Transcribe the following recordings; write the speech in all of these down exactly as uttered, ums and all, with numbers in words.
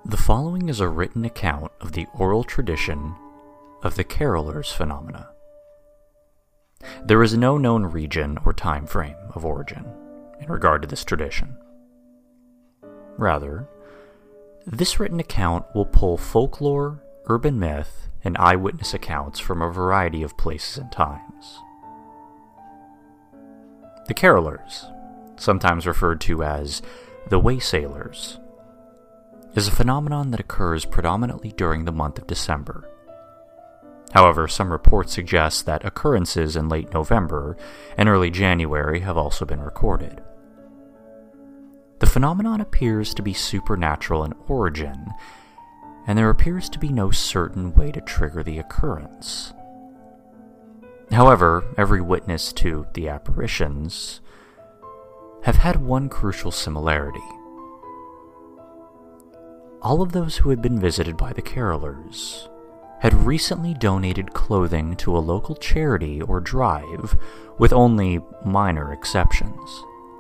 The following is a written account of the oral tradition of the carolers phenomena. There is no known region or time frame of origin in regard to this tradition. Rather, this written account will pull folklore, urban myth, and eyewitness accounts from a variety of places and times. The carolers, sometimes referred to as the waysailers, is a phenomenon that occurs predominantly during the month of December. However, some reports suggest that occurrences in late November and early January have also been recorded. The phenomenon appears to be supernatural in origin, and there appears to be no certain way to trigger the occurrence. However, every witness to the apparitions have had one crucial similarity. All of those who had been visited by the carolers had recently donated clothing to a local charity or drive, with only minor exceptions.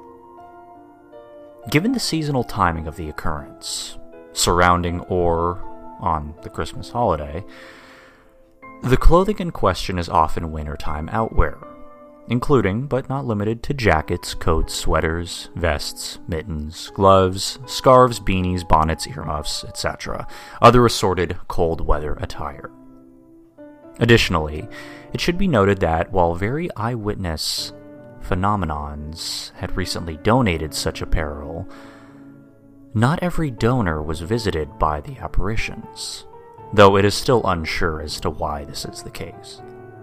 Given the seasonal timing of the occurrence, surrounding or on the Christmas holiday, the clothing in question is often wintertime outwear, including, but not limited to, jackets, coats, sweaters, vests, mittens, gloves, scarves, beanies, bonnets, earmuffs, et cetera, other assorted cold weather attire. Additionally, it should be noted that while very eyewitness phenomenons had recently donated such apparel, not every donor was visited by the apparitions, though it is still unsure as to why this is the case.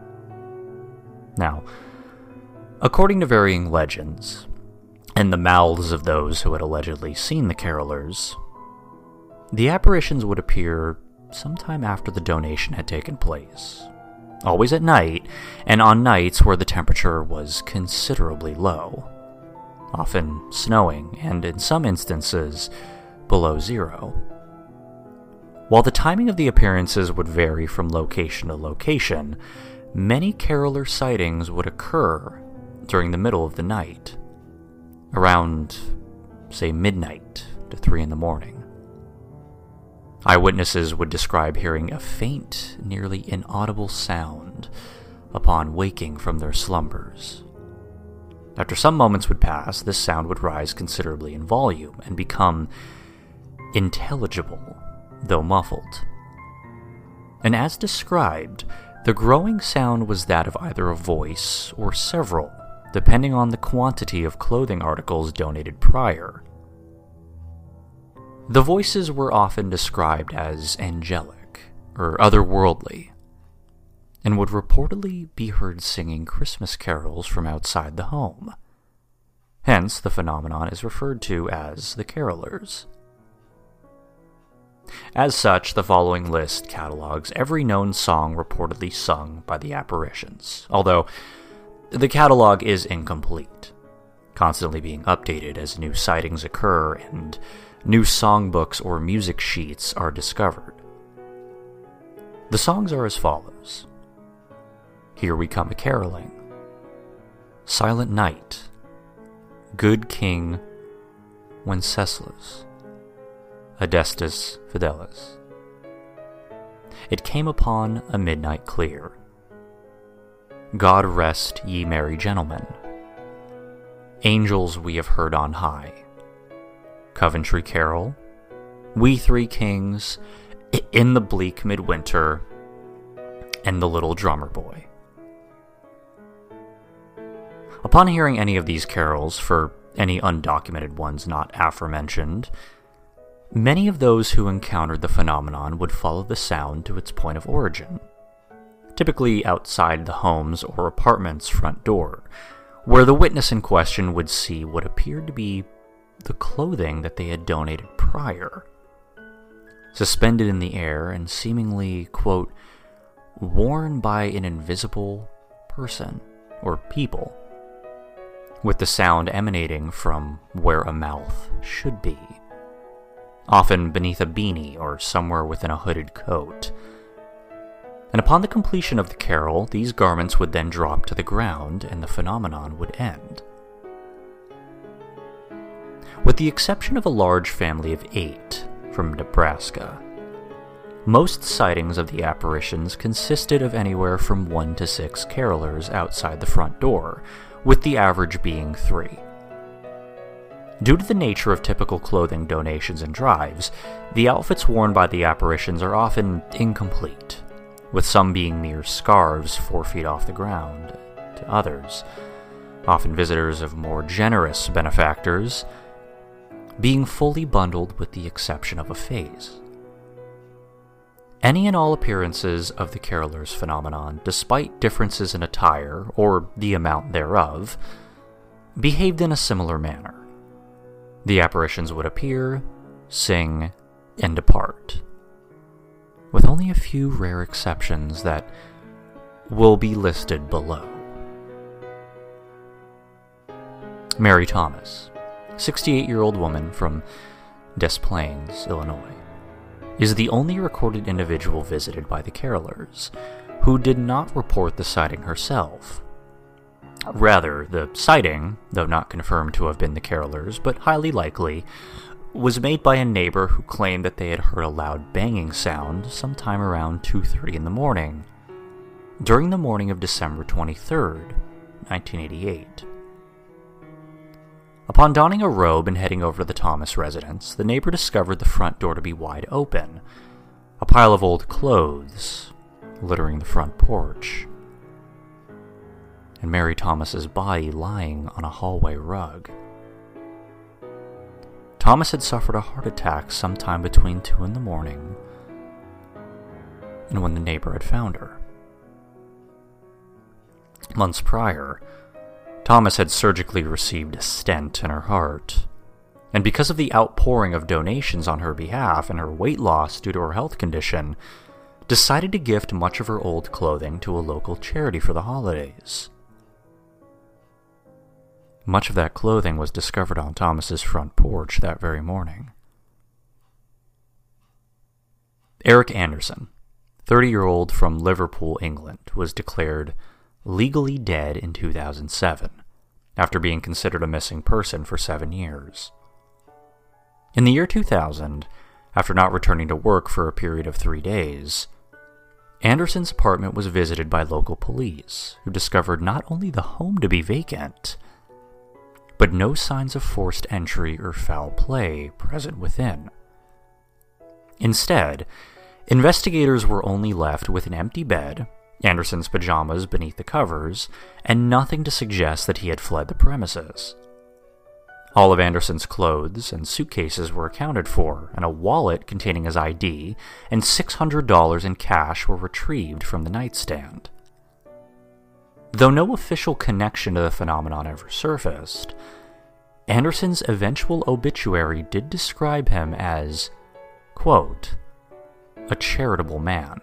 Now, according to varying legends, and the mouths of those who had allegedly seen the carolers, the apparitions would appear sometime after the donation had taken place, always at night, and on nights where the temperature was considerably low, often snowing, and in some instances, below zero. While the timing of the appearances would vary from location to location, many caroler sightings would occur during the middle of the night, around, say, midnight to three in the morning. Eyewitnesses would describe hearing a faint, nearly inaudible sound upon waking from their slumbers. After some moments would pass, this sound would rise considerably in volume and become intelligible, though muffled. And as described, the growing sound was that of either a voice or several, depending on the quantity of clothing articles donated prior. The voices were often described as angelic or otherworldly, and would reportedly be heard singing Christmas carols from outside the home. Hence, the phenomenon is referred to as the carolers. As such, the following list catalogs every known song reportedly sung by the apparitions, although the catalog is incomplete, constantly being updated as new sightings occur and new songbooks or music sheets are discovered. The songs are as follows: Here We Come A-Caroling, Silent Night, Good King Wenceslas, Adestus Fidelis, It Came Upon a Midnight Clear, God Rest Ye Merry Gentlemen, Angels We Have Heard on High, Coventry Carol, We Three Kings, In the Bleak Midwinter, and The Little Drummer Boy. Upon hearing any of these carols, for any undocumented ones not aforementioned, many of those who encountered the phenomenon would follow the sound to its point of origin, typically outside the home's or apartment's front door, where the witness in question would see what appeared to be the clothing that they had donated prior, suspended in the air and seemingly, quote, worn by an invisible person or people, with the sound emanating from where a mouth should be, often beneath a beanie or somewhere within a hooded coat. And upon the completion of the carol, these garments would then drop to the ground and the phenomenon would end. With the exception of a large family of eight, from Nebraska. Most sightings of the apparitions consisted of anywhere from one to six carolers outside the front door, with the average being three. Due to the nature of typical clothing donations and drives, the outfits worn by the apparitions are often incomplete, with some being mere scarves four feet off the ground, to others, often visitors of more generous benefactors, being fully bundled with the exception of a face. Any and all appearances of the carolers phenomenon, despite differences in attire, or the amount thereof, behaved in a similar manner. The apparitions would appear, sing, and depart, with only a few rare exceptions that will be listed below. Mary Thomas, sixty-eight-year-old woman from Des Plaines, Illinois, is the only recorded individual visited by the carolers, who did not report the sighting herself. Rather, the sighting, though not confirmed to have been the carolers, but highly likely, was made by a neighbor who claimed that they had heard a loud banging sound sometime around two thirty in the morning, during the morning of December twenty-third, nineteen eighty-eight. Upon donning a robe and heading over to the Thomas residence, the neighbor discovered the front door to be wide open, a pile of old clothes littering the front porch, and Mary Thomas's body lying on a hallway rug. Thomas had suffered a heart attack sometime between two in the morning and when the neighbor had found her. Months prior, Thomas had surgically received a stent in her heart, and because of the outpouring of donations on her behalf and her weight loss due to her health condition, decided to gift much of her old clothing to a local charity for the holidays. Much of that clothing was discovered on Thomas's front porch that very morning. Eric Anderson, thirty-year-old from Liverpool, England, was declared legally dead in two thousand seven, after being considered a missing person for seven years. In the year two thousand, after not returning to work for a period of three days, Anderson's apartment was visited by local police, who discovered not only the home to be vacant, but no signs of forced entry or foul play present within. Instead, investigators were only left with an empty bed, Anderson's pajamas beneath the covers, and nothing to suggest that he had fled the premises. All of Anderson's clothes and suitcases were accounted for, and a wallet containing his I D and six hundred dollars in cash were retrieved from the nightstand. Though no official connection to the phenomenon ever surfaced, Anderson's eventual obituary did describe him as, quote, a charitable man.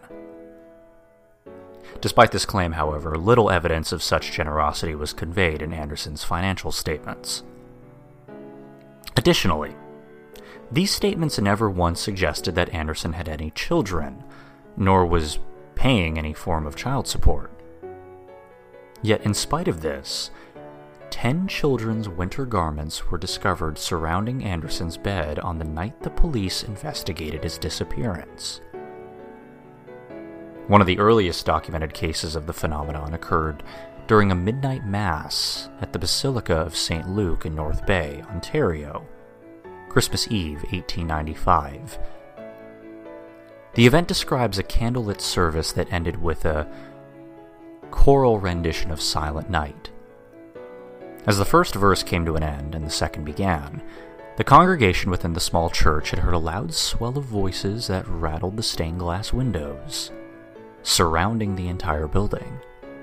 Despite this claim, however, little evidence of such generosity was conveyed in Anderson's financial statements. Additionally, these statements never once suggested that Anderson had any children, nor was paying any form of child support. Yet, in spite of this, ten children's winter garments were discovered surrounding Anderson's bed on the night the police investigated his disappearance. One of the earliest documented cases of the phenomenon occurred during a midnight mass at the Basilica of Saint Luke in North Bay, Ontario, Christmas Eve, eighteen ninety-five. The event describes a candlelit service that ended with a choral rendition of Silent Night. As the first verse came to an end and the second began, the congregation within the small church had heard a loud swell of voices that rattled the stained glass windows surrounding the entire building.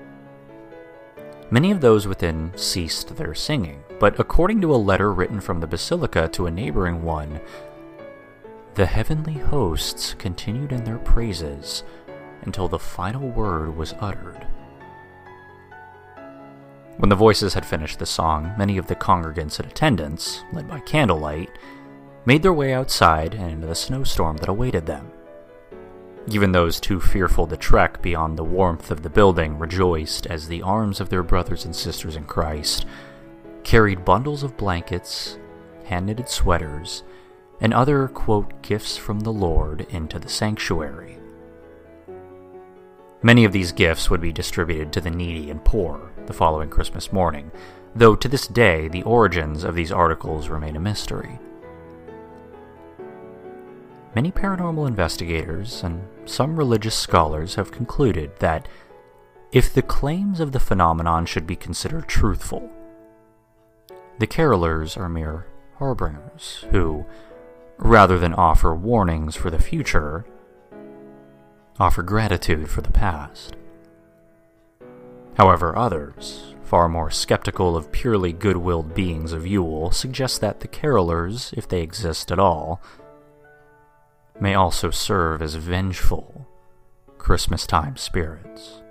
Many of those within ceased their singing, but according to a letter written from the basilica to a neighboring one, the heavenly hosts continued in their praises until the final word was uttered. When the voices had finished the song, many of the congregants in attendance, led by candlelight, made their way outside and into the snowstorm that awaited them. Even those too fearful to trek beyond the warmth of the building rejoiced as the arms of their brothers and sisters in Christ carried bundles of blankets, hand-knitted sweaters, and other, quote, gifts from the Lord into the sanctuary. Many of these gifts would be distributed to the needy and poor the following Christmas morning, though to this day the origins of these articles remain a mystery. Many paranormal investigators and some religious scholars have concluded that if the claims of the phenomenon should be considered truthful, the carolers are mere harbingers who, rather than offer warnings for the future, offer gratitude for the past. However, others, far more skeptical of purely good-willed beings of Yule, suggest that the carolers, if they exist at all, may also serve as vengeful Christmas-time spirits.